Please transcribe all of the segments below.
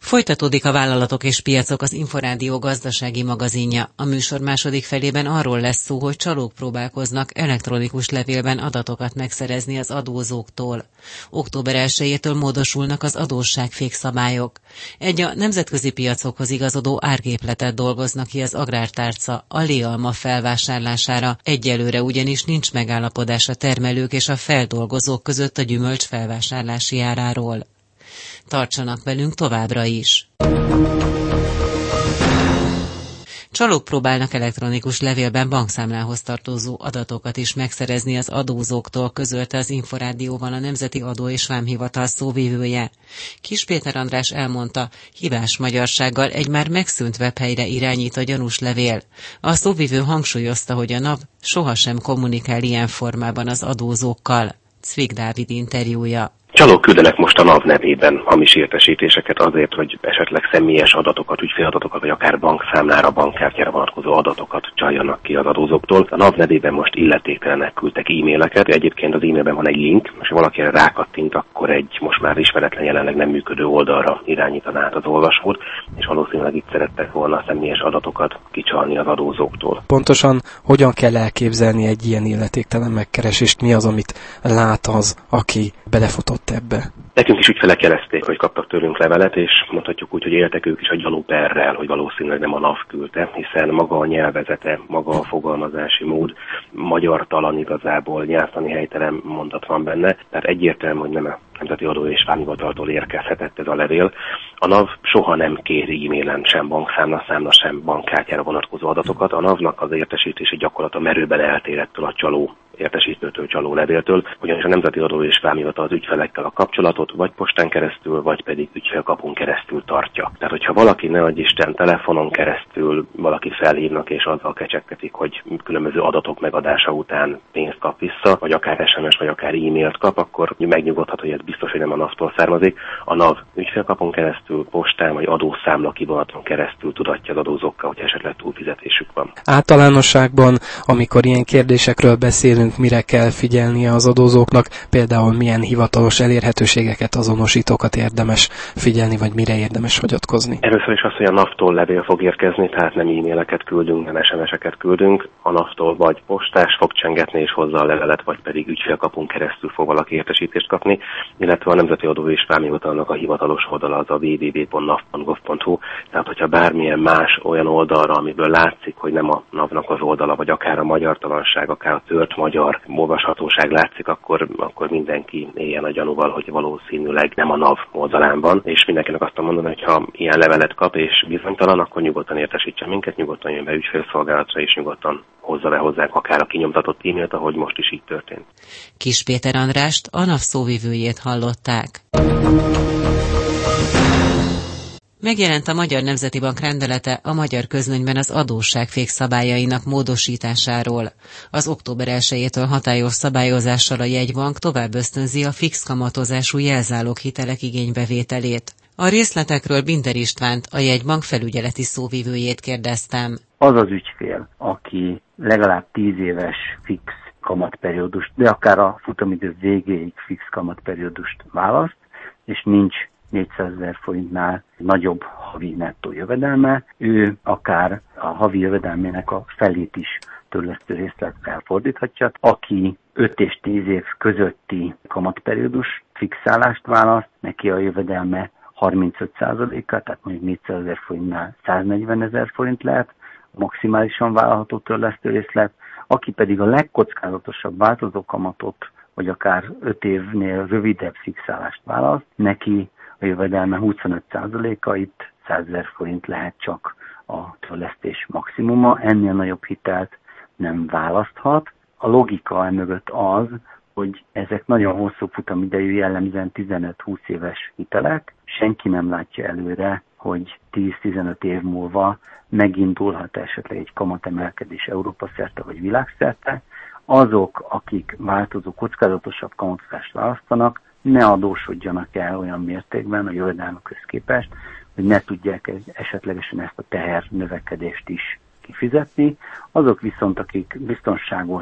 Folytatódik a Vállalatok és Piacok, az Inforádió gazdasági magazinja. A műsor második felében arról lesz szó, hogy csalók próbálkoznak elektronikus levélben adatokat megszerezni az adózóktól. Október 1-től módosulnak az adósságfék szabályok. Egy a nemzetközi piacokhoz igazodó árgépletet dolgoznak ki az Agrártárca a léalma felvásárlására. Egyelőre ugyanis nincs megállapodás a termelők és a feldolgozók között a gyümölcs felvásárlási áráról. Tartsanak velünk továbbra is! Csalók próbálnak elektronikus levélben bankszámlához tartozó adatokat is megszerezni az adózóktól, közölte az Inforádióval a Nemzeti Adó és Vámhivatal szóvivője. Kiss Péter András elmondta, hibás magyarsággal egy már megszűnt webhelyre irányít a gyanús levél. A szóvivő hangsúlyozta, hogy a NAV sohasem kommunikál ilyen formában az adózókkal. Cvik Dávid interjúja. Csalók küldenek most a NAV nevében hamis értesítéseket azért, hogy esetleg személyes adatokat, ügyféladatokat, vagy akár bankszámlára, bankkártyára vonatkozó adatokat csaljanak ki az adózóktól. A NAV nevében most illetéktelenek küldtek e-maileket. Egyébként az e-mailben van egy link, és ha valaki erre rákattint, akkor egy most már ismeretlen, jelenleg nem működő oldalra irányítaná át az olvasót, és valószínűleg itt szerettek volna a személyes adatokat kicsalni az adózóktól. Pontosan hogyan kell elképzelni egy ilyen illetéktelen megkeresést? Mi az, amit lát az, aki belefutott ebbe? Nekünk is ügyfelek jelezték, hogy kaptak tőlünk levelet, és mondhatjuk úgy, hogy éltek ők is a gyanúperrel, hogy valószínűleg nem a NAV küldte, hiszen maga a nyelvezete, maga a fogalmazási mód magyartalan, igazából nyelvtani helytelen mondat van benne, tehát egyértelmű, hogy nem a Nemzeti Adó és Vámhivataltól érkezhetett ez a levél. A NAV soha nem kéri e-mailen sem bankszámla, sem bankkártyára vonatkozó adatokat. A NAV-nak az értesítési gyakorlata merőben eltér ettől a csaló értesítőtől, csaló levéltől, ugyanis a Nemzeti Adó és Vámhivatal az ügyfelekkel a kapcsolatot vagy postán keresztül, vagy pedig ügyfélkapun keresztül tartja. Tehát, hogyha valaki, ne adj Isten, telefonon keresztül valaki felhívnak és azzal kecsegtetik, hogy különböző adatok megadása után pénzt kap vissza, vagy akár SMS, vagy akár e-mailt kap, akkor megnyugodhat, hogy ez biztos, hogy nem a NAV-tól származik. A NAV ügyfélkapon keresztül, postán vagy adószámla kivonaton keresztül tudatja az adózókkal, hogy esetleg túlfizetésük van. Általánosságban, amikor ilyen kérdésekről beszélünk, mire kell figyelnie az adózóknak, például milyen hivatalos elérhetőségeket, azonosítókat érdemes figyelni, vagy mire érdemes hagyatkozni? Először is az, hogy a NAV-tól levél fog érkezni, tehát nem e-maileket küldünk, nem SMS-eket küldünk. A NAV-tól vagy postás fog csengetni és hozza a levelet, vagy pedig ügyfélkapun keresztül fog valaki értesítést kapni, illetve a Nemzeti Adó és Vámhivatalnak a hivatalos oldala az a www.nav.gov.hu, tehát hogyha bármilyen más olyan oldalra, amiből látszik, hogy nem a NAV-nak az oldala, vagy akár a magyartalanság, akár a tört magyar olvashatóság látszik, akkor mindenki éljen a gyanúval, hogy valószínűleg nem a NAV oldalán van, és mindenkinek azt mondom, hogy ha ilyen levelet kap és bizonytalan, akkor nyugodtan értesítsen minket, nyugodtan jön be ügyfélszolgálatra, és nyugodtan hozza be hozzánk akár a kinyomtatott e-mailt, ahogy most is így történt. Kiss Péter Andrást, a NAV szóvivőjét hallották. Megjelent a Magyar Nemzeti Bank rendelete a Magyar Közlönyben az adósságfék szabályainak módosításáról. Az október 1-től hatályos szabályozással a jegybank tovább ösztönzi a fix kamatozású jelzáloghitelek igénybevételét. A részletekről Binder Istvánt, a jegybank felügyeleti szóvivőjét kérdeztem. Az az ügyfél, aki legalább 10 éves fix kamatperiódust, de akár a futamidő végéig fix kamatperiódust választ, és nincs 400 000 forintnál nagyobb havi nettó jövedelme, ő akár a havi jövedelmének a felét is törlesztő részlettel fordíthatja. Aki 5 és 10 év közötti kamatperiódus fixálást választ, neki a jövedelme 35%-a, tehát mondjuk 400 000 forintnál 140 000 forint lehet, maximálisan vállalható törlesztő részlet. Aki pedig a legkockázatosabb változó kamatot, vagy akár 5 évnél rövidebb fixálást választ, neki a jövedelme 25%-a, itt 100 000 forint lehet csak a törlesztés maximuma, ennél nagyobb hitelt nem választhat. A logika emögött az, hogy ezek nagyon hosszú futamidejű, jellemzően 15-20 éves hitelek, senki nem látja előre, hogy 10-15 év múlva megindulhat esetleg egy kamatemelkedés Európa szerte vagy világszerte. Azok, akik változó, kockázatosabb kamatozást választanak, ne adósodjanak el olyan mértékben a jövedelmükhöz képest, hogy ne tudják esetlegesen ezt a teher növekedést is kifizetni. Azok viszont, akik biztonságos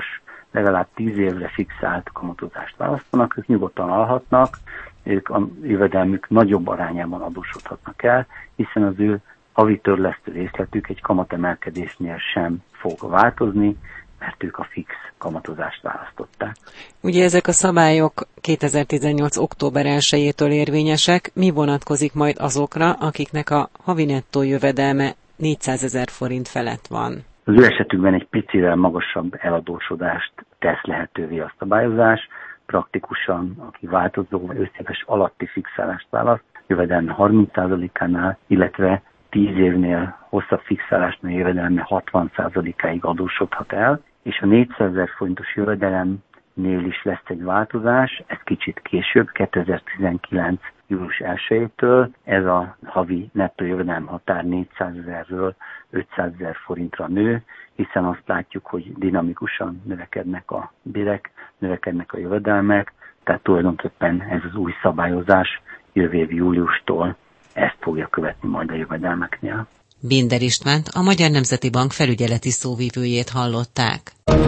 legalább 10 évre fixált kamatozást választanak, ők nyugodtan alhatnak, ők a jövedelmük nagyobb arányában adósodhatnak el, hiszen az ő havi törlesztő részletük egy kamatemelkedésnél sem fog változni, mert ők a fix kamatozást választották. Ugye ezek a szabályok 2018. október 1-től érvényesek. Mi vonatkozik majd azokra, akiknek a havi nettó jövedelme 400 000 forint felett van? Az ő esetükben egy picivel magasabb eladósodást tesz lehetővé a szabályozás. Praktikusan, aki változó összéves alatti fixálást választ, jövedelme 30%-ánál, illetve 10 évnél hosszabb fixálásnál jövedelme 60%-áig adósodhat el, és a 400 000 forintos jövedelemnél is lesz egy változás, ez kicsit később, 2019. július 1-től, ez a havi nettó jövedelem határ 400 000-ről 500 000 forintra nő, hiszen azt látjuk, hogy dinamikusan növekednek a bérek, növekednek a jövedelmek, tehát tulajdonképpen ez az új szabályozás jövő év júliustól ezt fogja követni majd a jövedelmeknél. Binder Istvánt, a Magyar Nemzeti Bank felügyeleti szóvivőjét hallották.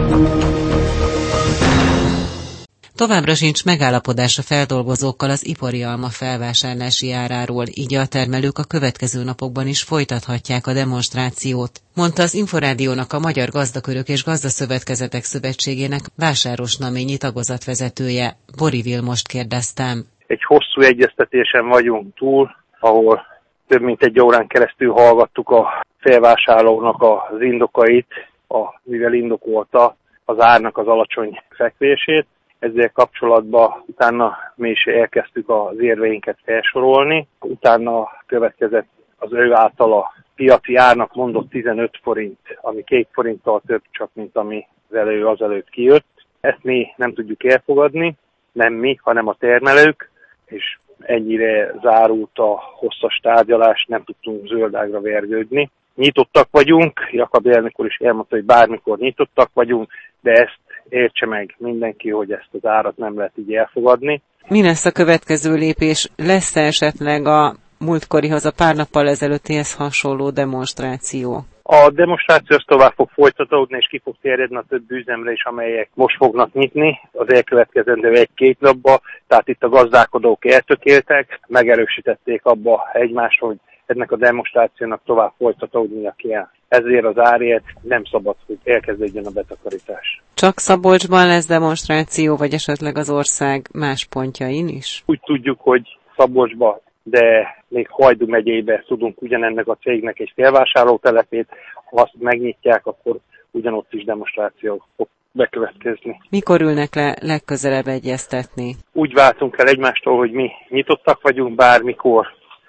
Továbbra sincs megállapodás a feldolgozókkal az ipari alma felvásárlási áráról, így a termelők a következő napokban is folytathatják a demonstrációt, mondta az Inforádiónak a Magyar Gazdakörök és Gazdaszövetkezetek Szövetségének Vásáros Naményi tagozatvezetője. Bori Vilmost kérdeztem. Egy hosszú egyeztetésen vagyunk túl, ahol több mint egy órán keresztül hallgattuk a felvásárlónak az indokait, mivel indokolta az árnak az alacsony fekvését. Ezzel kapcsolatban utána mi is elkezdtük az érveinket felsorolni. Utána következett az ő általa piaci árnak mondott 15 forint, ami 2 forinttal több csak, mint ami azelőtt kijött. Ezt mi nem tudjuk elfogadni, nem mi, hanem a termelők, és ennyire zárult a hosszas tárgyalás, nem tudtunk zöldágra vergődni. Nyitottak vagyunk, Jakab elnök úr is elmondta, hogy bármikor nyitottak vagyunk, de ezt értse meg mindenki, hogy ezt az árat nem lehet így elfogadni. Mi lesz a következő lépés? Lesz esetleg a múltkorihoz, a pár nappal ezelőttihez hasonló demonstráció? A demonstráció tovább fog folytatódni, és ki fog terjedni a több üzemre is, amelyek most fognak nyitni az elkövetkezendő 1-2 napba. Tehát itt a gazdálkodók eltökéltek, megerősítették abba egymást, hogy ennek a demonstrációnak tovább folytatódnia kell. Ezért az árért nem szabad, hogy elkezdődjön a betakarítás. Csak Szabolcsban lesz demonstráció, vagy esetleg az ország más pontjain is? Úgy tudjuk, hogy Szabolcsban, de még Hajdú megyébe tudunk ugyanennek a cégnek egy felvásárlótelepét. Ha azt megnyitják, akkor ugyanott is demonstráció fog bekövetkezni. Mikor ülnek le legközelebb egyeztetni? Úgy váltunk el egymástól, hogy mi nyitottak vagyunk bármikor,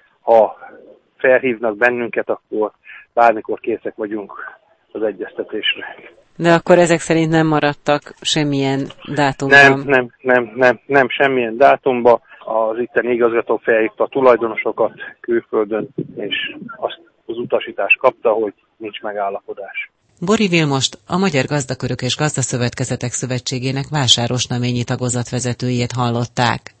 ha felhívnak bennünket, akkor bármikor készek vagyunk az egyeztetésre. De akkor ezek szerint nem maradtak semmilyen dátumban? Nem semmilyen dátumban. Az itteni igazgató felhívta a tulajdonosokat külföldön, és azt az utasítást kapta, hogy nincs megállapodás. Bori Vilmost, a Magyar Gazdakörök és Gazdaszövetkezetek Szövetségének Vásáros Naményi tagozatvezetőjét hallották.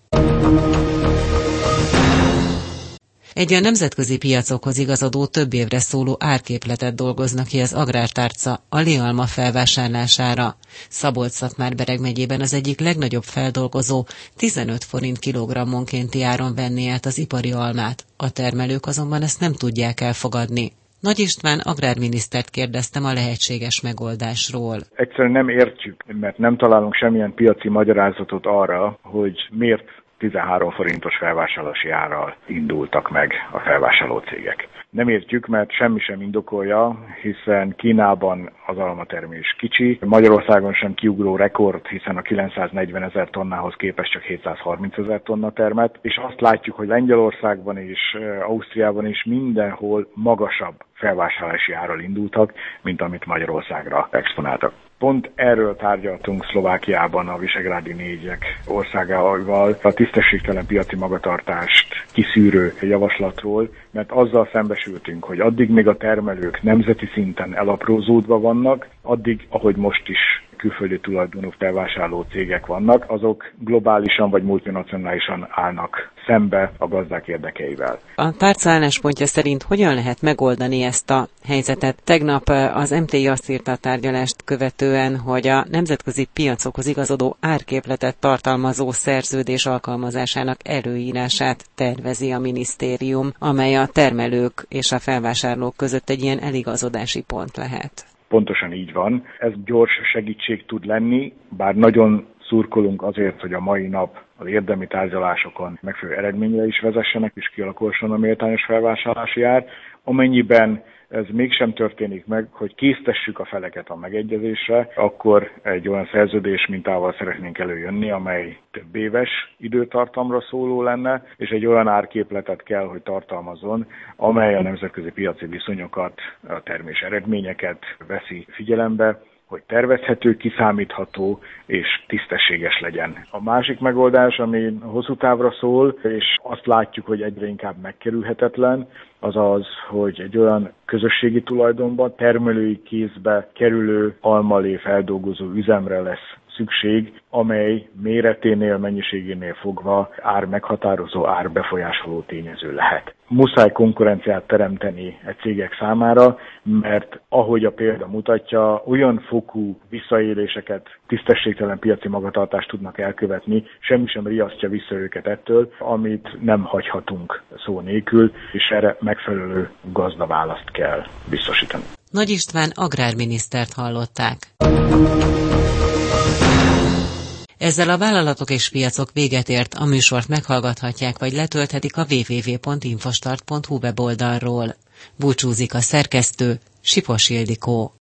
Egy a nemzetközi piacokhoz igazodó több évre szóló árképletet dolgoznak ki az Agrártárca a lialma felvásárlására. Szabolcs-Szatmár-Bereg megyében az egyik legnagyobb feldolgozó 15 forint kilogrammonkénti áron venné át az ipari almát. A termelők azonban ezt nem tudják elfogadni. Nagy István agrárminisztert kérdeztem a lehetséges megoldásról. Egyszerűen nem értjük, mert nem találunk semmilyen piaci magyarázatot arra, hogy miért 13 forintos felvásárlási árral indultak meg a felvásárló cégek. Nem értjük, mert semmi sem indokolja, hiszen Kínában az almatermés kicsi, Magyarországon sem kiugró rekord, hiszen a 940 000 tonnához képest csak 730 000 tonna termet, és azt látjuk, hogy Lengyelországban és Ausztriában is mindenhol magasabb felvásárlási árral indultak, mint amit Magyarországra exponáltak. Pont erről tárgyaltunk Szlovákiában a visegrádi négyek országával, a tisztességtelen piaci magatartást kiszűrő javaslatról, mert azzal szembesültünk, hogy addig még a termelők nemzeti szinten elaprózódva vannak, addig, ahogy most is külföldi tulajdonú felvásárló cégek vannak, azok globálisan vagy multinacionálisan állnak szembe a gazdák érdekeivel. A tárca álláspontja szerint hogyan lehet megoldani ezt a helyzetet? Tegnap az MTI azt írta a tárgyalást követően, hogy a nemzetközi piacokhoz igazodó árképletet tartalmazó szerződés alkalmazásának előírását tervezi a minisztérium, amely a termelők és a felvásárlók között egy ilyen eligazodási pont lehet. Pontosan így van. Ez gyors segítség tud lenni, bár nagyon szurkolunk azért, hogy a mai nap az érdemi tárgyalásokon megfelelő eredményre is vezessenek, és kialakulson a méltányos felvásárlási ár. Amennyiben ez mégsem történik meg, hogy késztessük a feleket a megegyezésre, akkor egy olyan szerződés mintával szeretnénk előjönni, amely több éves időtartamra szóló lenne, és egy olyan árképletet kell, hogy tartalmazzon, amely a nemzetközi piaci viszonyokat, a termés eredményeket veszi figyelembe, hogy tervezhető, kiszámítható és tisztességes legyen. A másik megoldás, ami hosszú távra szól, és azt látjuk, hogy egyre inkább megkerülhetetlen, az az, hogy egy olyan közösségi tulajdonban termelői kézbe kerülő almalé feldolgozó üzemre lesz szükség, amely méreténél, mennyiségénél fogva ármeghatározó, árbefolyásoló tényező lehet. Muszáj konkurenciát teremteni egy cégek számára, mert ahogy a példa mutatja, olyan fokú visszaéléseket, tisztességtelen piaci magatartást tudnak elkövetni, semmi sem riasztja vissza őket ettől, amit nem hagyhatunk szó nélkül, és erre megfelelő gazdaválaszt kell biztosítani. Nagy István agrárminisztert hallották. Ezzel a vállalatok és piacok véget ért, a műsort meghallgathatják vagy letölthetik a www.infostart.hu weboldalról. Búcsúzik a szerkesztő, Sipos Ildikó.